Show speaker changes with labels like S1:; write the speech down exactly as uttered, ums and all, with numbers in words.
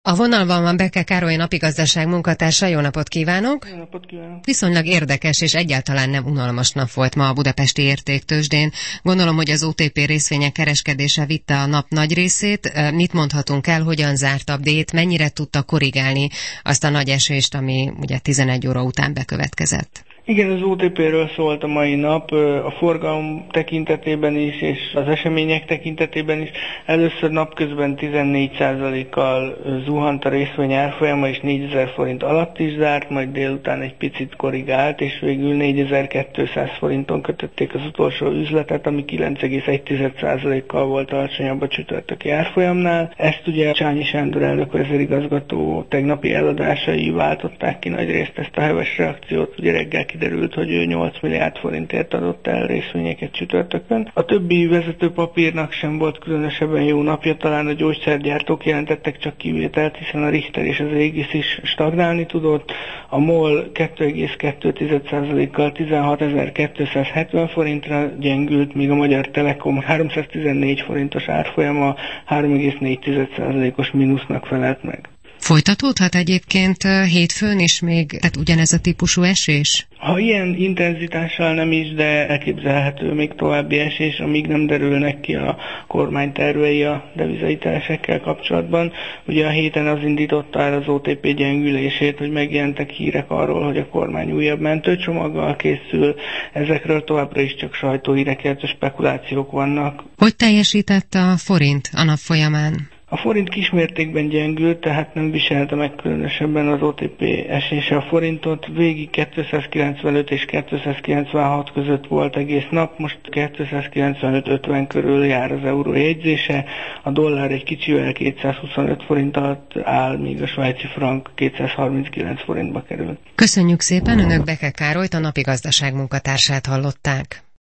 S1: A vonalban van Beke Károly, napigazdaság munkatársa. Jó napot kívánok!
S2: Jó napot kívánok!
S1: Viszonylag érdekes és egyáltalán nem unalmas nap volt ma a budapesti értéktőzsdén. Gondolom, hogy az o té pé részvények kereskedése vitte a nap nagy részét. Mit mondhatunk el, hogyan zárt a dét, mennyire tudta korrigálni azt a nagy esést, ami ugye tizenegy óra után bekövetkezett?
S2: Igen, az o té péről szólt a mai nap, a forgalom tekintetében is, és az események tekintetében is. Először napközben tizennégy százalékkal zuhant a részvény árfolyama, és négyezer forint alatt is zárt, majd délután egy picit korrigált, és végül négyezer-kétszáz forinton kötötték az utolsó üzletet, ami kilenc egész egy százalékkal volt alacsonyabb a csütörtöki árfolyamnál. Ezt ugye Csányi Sándor elnök vezérigazgató tegnapi eladásai váltották ki nagyrészt ezt a heves reakciót, ugye reggel kiderült, hogy ő nyolc milliárd forintért adott el részvényeket csütörtökön. A többi vezető papírnak sem volt különösebben jó napja, talán a gyógyszergyártók jelentettek csak kivételt, hiszen a Richter és az Égis is stagnálni tudott. A MOL két egész kettő százalékkal tizenhatezer-kétszázhetven forintra gyengült, míg a Magyar Telekom háromszáztizennégy forintos árfolyama három egész négy százalékos mínusznak felelt meg.
S1: Folytatódhat egyébként hétfőn is még, tehát ugyanez a típusú esés?
S2: Ha ilyen intenzitással nem is, de elképzelhető még további esés, amíg nem derülnek ki a kormány tervei a devizahitelesekkel kapcsolatban. Ugye a héten az indította el az o té pé gyengülését, hogy megjelentek hírek arról, hogy a kormány újabb mentőcsomaggal készül. Ezekről továbbra is csak sajtóhírek, illetve spekulációk vannak.
S1: Hogy teljesített a forint a nap folyamán?
S2: A forint kismértékben gyengült, tehát nem viselte meg különösebben az o té pé esése a forintot. Végig kétszázkilencvenöt és kétszázkilencvenhat között volt egész nap, most kétszázkilencvenöt ötven körül jár az euró jegyzése. A dollár egy kicsivel kétszázhuszonöt forint alatt áll, míg a svájci frank kétszázharminckilenc forintba kerül.
S1: Köszönjük szépen, önök Beke Károlyt, a napigazdaság munkatársát hallották.